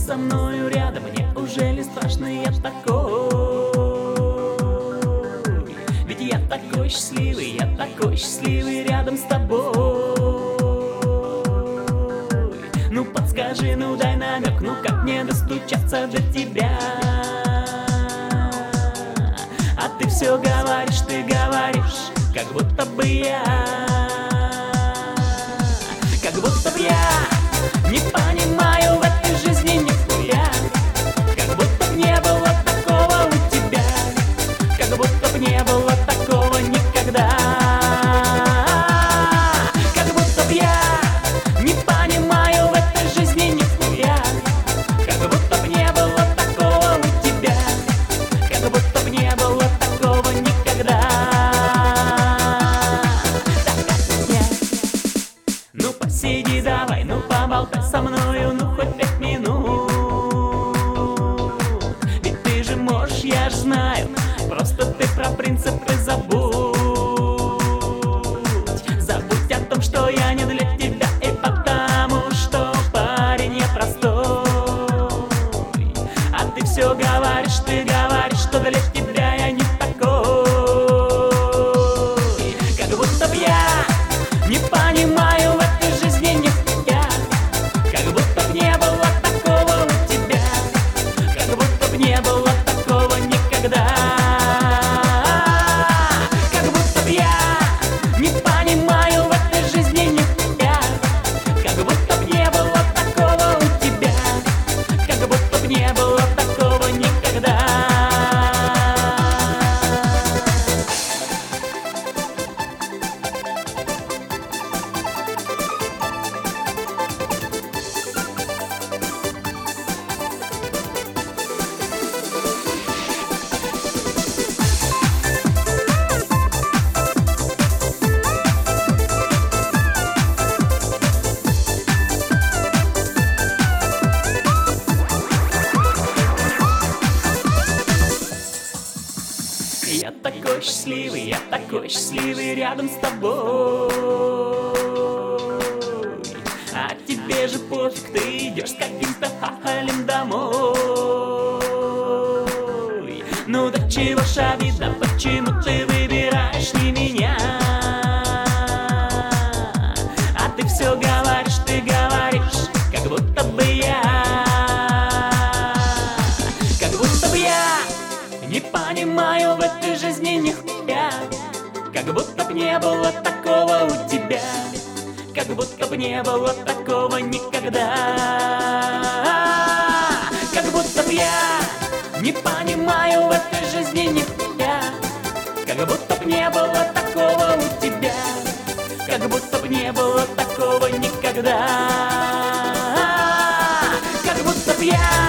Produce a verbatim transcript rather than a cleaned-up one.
со мною рядом, неужели страшно я такой? Ведь я такой счастливый, я такой счастливый рядом с тобой. Ну подскажи, ну дай намек, ну как мне достучаться до тебя? А ты все говоришь, ты говоришь, как будто бы я, как будто бы я не понимаю в этой жизни нихуя, как будто б не было такого у тебя, как будто б не было такого никогда, как будто б я не понимаю в этой жизни нихуя, как будто б не было такого у тебя, как будто б не было такого никогда. Ну посиди давай, ну поболтай со мною, ну хоть пять минут. Ведь ты же можешь, я ж знаю, просто ты про принципы забудь. Забудь о том, что я не для тебя, и потому что парень непростой. А ты все говоришь, ты говоришь, что для тебя я не такой. Как будто б я не понимаю в этой жизни нихуя, как будто б не было такого у тебя, как будто б не было такого никогда, как будто б я не понимаю в этой жизни нихуя, как будто б не было такого у тебя, как будто б не было такого никогда. Я такой счастливый, я такой счастливый рядом с тобой. А тебе же пофиг, ты идешь с каким-то хахалем домой. Ну да чего ж обидно, почему ты выбираешь не меня? А ты все говоришь, ты говоришь, как будто бы я, как будто бы я не понимаю в этой жизни нихуя, как будто б не было такого у тебя, как будто б не было такого никогда, как будто б я не понимаю в этой жизни нихуя, как будто б не было такого у тебя, как будто б не было такого никогда, как будто б я